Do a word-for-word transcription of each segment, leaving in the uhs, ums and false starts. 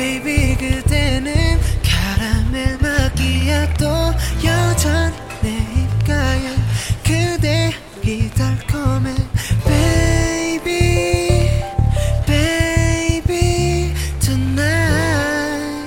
baby 그대는 카라멜 마키아토 여전 내 입가에 그대이 달콤해 baby baby tonight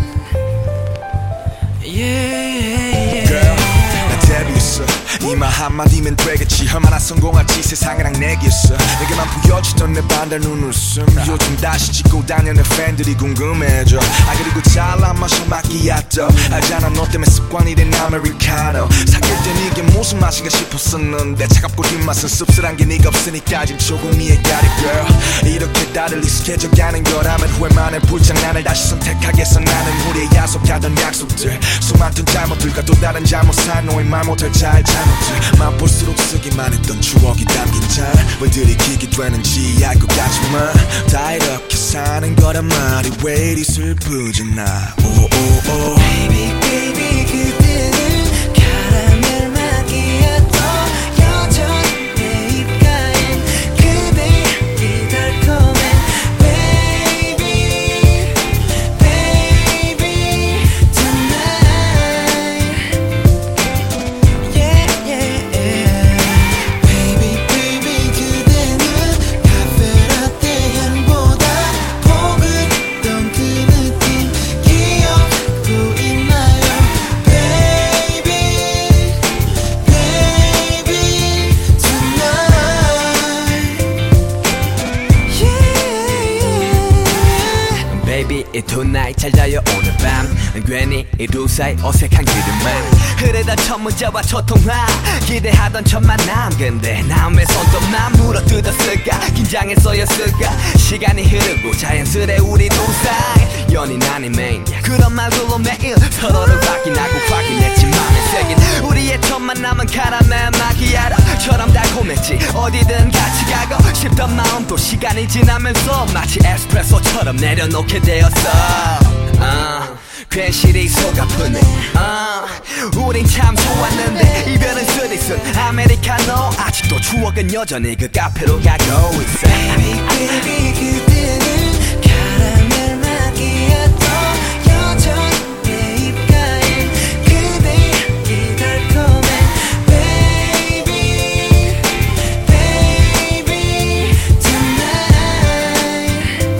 yeah Girl 나 데뷔했어 이 말 한마디면 되겠지 얼마나 성공할지 세상이랑 내겠어 내게만 보여주던 내 반달 눈웃음 요즘 다시 찍고 다녀는 팬들이 궁금해져 아 그리고 잘난 마셔 마키아토 알잖아 너 때문에 습관이 된 아메리카노 사귈 땐 이게 무슨 맛인가 싶었었는데 차갑고 뒷맛은 씁쓸한 게 네가 없으니까 지금 조금 이해가리 girl 이렇게 다들 익숙해져가는 거라면 후회만 해 불장난을 다시 선택하겠어 나는 우리의 약속하던 약속들 수많던 잘못들과 또 다른 잘못한 너의 말 못할 잘 잘못들 맛볼수록 쓰기만 했던 추억이 담긴 잔왜 들이키게 되는지 알 것 같지만 다 이렇게 사는 거란 말이 왜 이리 슬프지 나 오오오 Baby baby 그대는 카라멜 마키아토 여전 내 입가엔 그대이 달콤해 Baby baby tonight yeah yeah Baby baby 그대는 카페라떼 향보다 포근했던 그 느낌 기억도 있나요 Baby baby tonight yeah Baby 이 tonight 잘 자요 오늘 밤 괜히 이 두 사이 어색한 기름만 흐르던 첫 문자와 첫 통화 기대하던 첫 만남 근데 남의 손톱만 물어뜯었을까 긴장했어였을까 시간이 흐르고 자연스레 우리 두 사이 연인 아닌 매니아 그런 말들로 매일 서로를 확인하고 확인했지 맘에 새긴 우리의 첫 만남은 카라멜 마키아토처럼 달콤했지 어디든 같이 가고 싶던 마음도 시간이 지나면서 마치 에스프레소처럼 내려놓게 되었어 uh, 괜시리 속 아프네 uh, 우린 참 좋았는데 이별은 쓰디쓴 아메리카노 아직도 추억은 여전히 그 카페로 가고 있어 Baby baby 그대는 카라멜 마키아토 여전 내 입가엔 그대이 달콤해 Baby baby tonight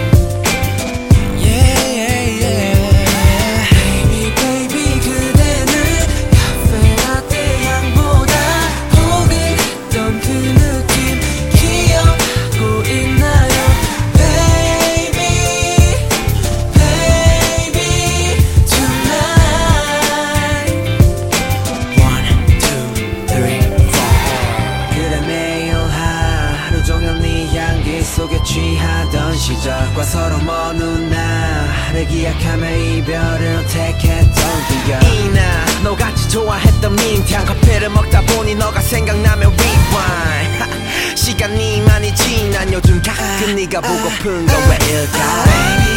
yeah yeah Baby baby 그대는 카페라떼 향보다 포근했던 그 느낌 기억하고 있나요 Baby baby tonight one two three four 그래 매일 하루 종일 네 향기 속에 취하던 시절과 서로 먼 훗날을 기약하며 이별을 택했던 기억 이나 너같이 좋아했던 민트향 커피를 먹다 보니 너가 생각나면 rewind 시간이 많이 지난 요즘 가끔 네가 보고픈 건 왜일까 Baby